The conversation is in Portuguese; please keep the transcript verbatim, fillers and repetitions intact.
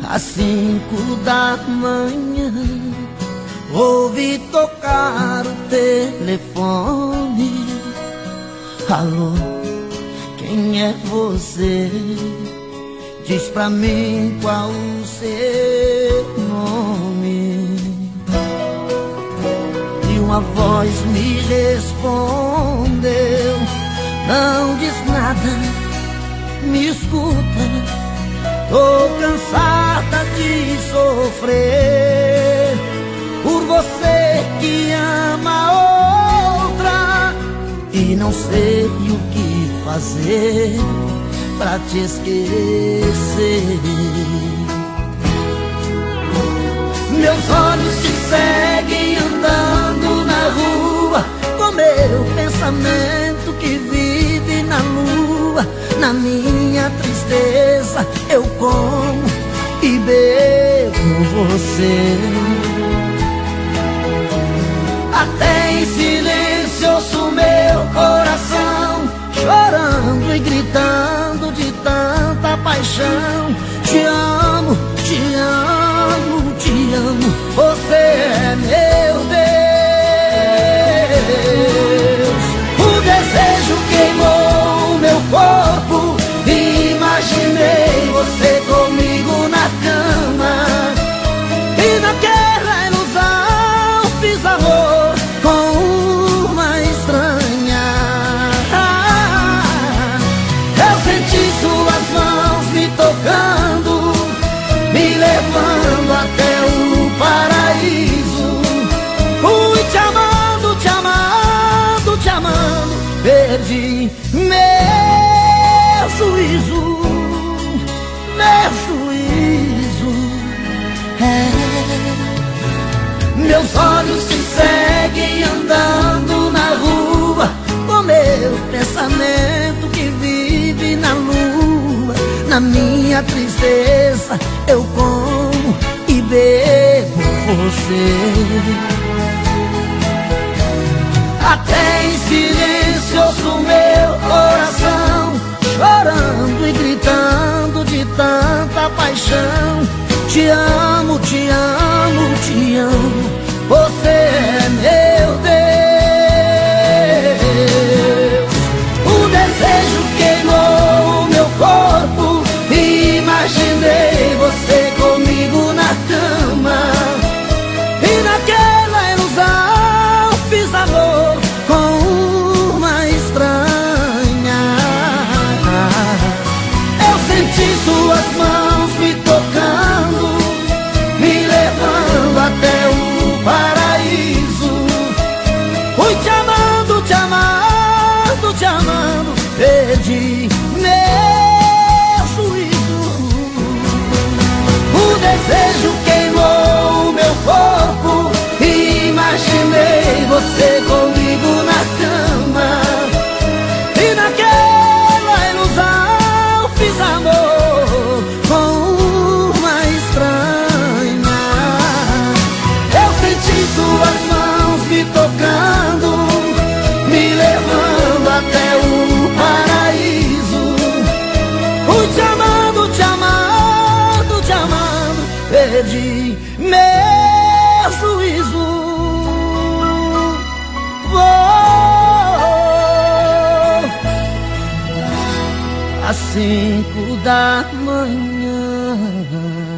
Às cinco da manhã ouvi tocar o telefone. Alô, quem é você? Diz pra mim qual o seu nome. E uma voz me respondeu: não diz nada, me escuta. Tô cansada de sofrer por você que ama outra, e não sei o que fazer pra te esquecer. Meus olhos te seguem andando na rua, com meu pensamento que vive na lua. Na minha tristeza eu como e bebo você. Até em silêncio ouço meu coração chorando e gritando de tanta paixão. Te amo, te amo, te amo, você é meu Deus. O desejo queimou meu corpo e imaginei você comigo na cama. E naquela ilusão fiz amor com uma estranha. Eu senti suas mãos me tocando, me levando até o paraíso. Fui te amando, te amando, te amando, perdi meu juízo, meu juízo. É. Meus olhos te seguem andando na rua, com meu pensamento que vive na lua. Na minha tristeza eu como e bebo você. Até em silêncio ouço meu coração chorando e gritando de tanta paixão. Te amo, te amo, te amo, você é meu Deus. O desejo queimou meu corpo e imaginei você comigo na cama. E naquela ilusão fiz amor com uma estranha. Eu senti suas mãos me tocando, me levando até o paraíso. Fui te amando, te amando, te amando, perdi meu juízo. O desejo queimou meu corpo e imaginei você comigo na cama. E naquela ilusão fiz amor com uma estranha. Eu senti suas mãos me tocando, me levando até o paraíso. Fui te amando, te amando, te amando, perdi meu juízo. Às cinco da manhã